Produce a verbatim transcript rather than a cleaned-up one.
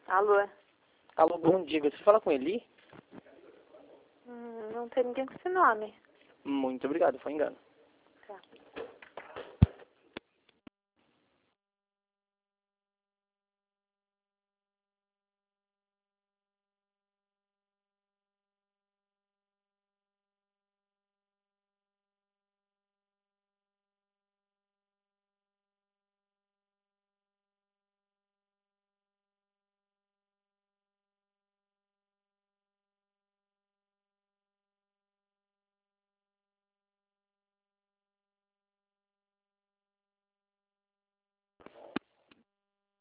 Alô? Alô, bom dia. Você fala com Eli? Hum, não tem ninguém com esse nome. Muito obrigado, foi engano. Tá.